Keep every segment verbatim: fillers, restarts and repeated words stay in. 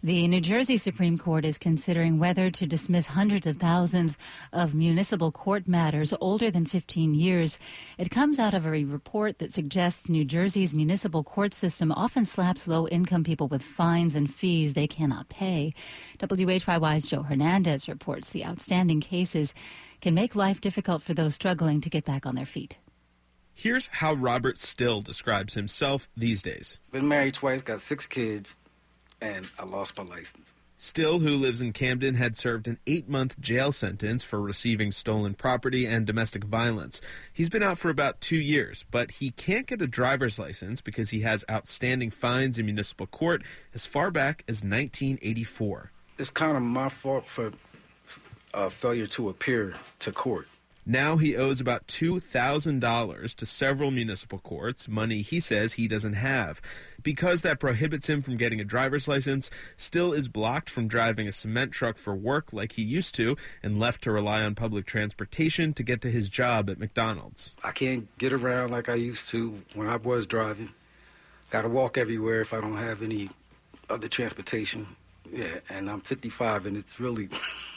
The New Jersey Supreme Court is considering whether to dismiss hundreds of thousands of municipal court matters older than fifteen years. It comes out of a report that suggests New Jersey's municipal court system often slaps low-income people with fines and fees they cannot pay. W H Y Y's Joe Hernandez reports the outstanding cases can make life difficult for those struggling to get back on their feet. Here's how Robert Still describes himself these days. Been married twice, got six kids, and I lost my license. Still, who lives in Camden, had served an eight-month jail sentence for receiving stolen property and domestic violence. He's been out for about two years, but he can't get a driver's license because he has outstanding fines in municipal court as far back as nineteen eighty-four. It's kind of my fault for uh, failure to appear to court. Now he owes about two thousand dollars to several municipal courts, money he says he doesn't have. Because that prohibits him from getting a driver's license, Still is blocked from driving a cement truck for work like he used to and left to rely on public transportation to get to his job at McDonald's. I can't get around like I used to when I was driving. Got to walk everywhere if I don't have any other transportation. Yeah, and I'm fifty-five, and it's really...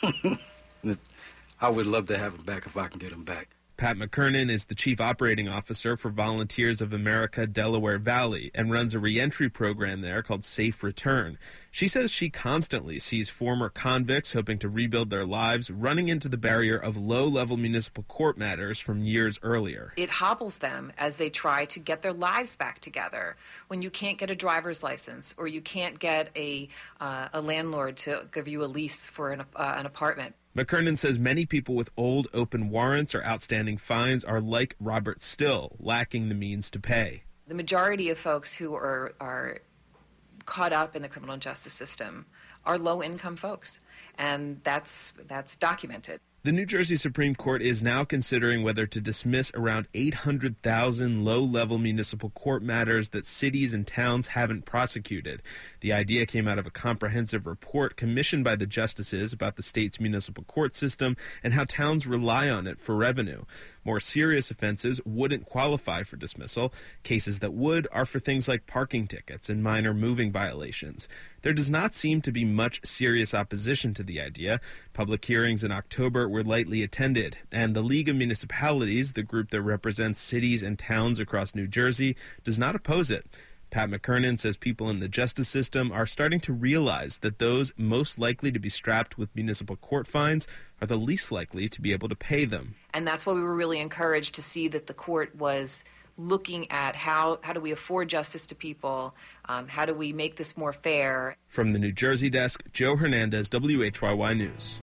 it's, I would love to have him back if I can get him back. Pat McKernan is the chief operating officer for Volunteers of America Delaware Valley and runs a reentry program there called Safe Return. She says she constantly sees former convicts hoping to rebuild their lives running into the barrier of low-level municipal court matters from years earlier. It hobbles them as they try to get their lives back together. When you can't get a driver's license or you can't get a, uh, a landlord to give you a lease for an, uh, an apartment. McKernan says many people with old open warrants or outstanding fines are like Robert Still, lacking the means to pay. The majority of folks who are, are caught up in the criminal justice system are low-income folks, and that's that's documented. The New Jersey Supreme Court is now considering whether to dismiss around eight hundred thousand low-level municipal court matters that cities and towns haven't prosecuted. The idea came out of a comprehensive report commissioned by the justices about the state's municipal court system and how towns rely on it for revenue. More serious offenses wouldn't qualify for dismissal. Cases that would are for things like parking tickets and minor moving violations. There does not seem to be much serious opposition to the idea. Public hearings in October were lightly attended, and the League of Municipalities, the group that represents cities and towns across New Jersey, does not oppose it. Pat McKernan says people in the justice system are starting to realize that those most likely to be strapped with municipal court fines are the least likely to be able to pay them. And that's why we were really encouraged to see that the court was looking at how, how do we afford justice to people, um, how do we make this more fair. From the New Jersey desk, Joe Hernandez, W H Y Y News.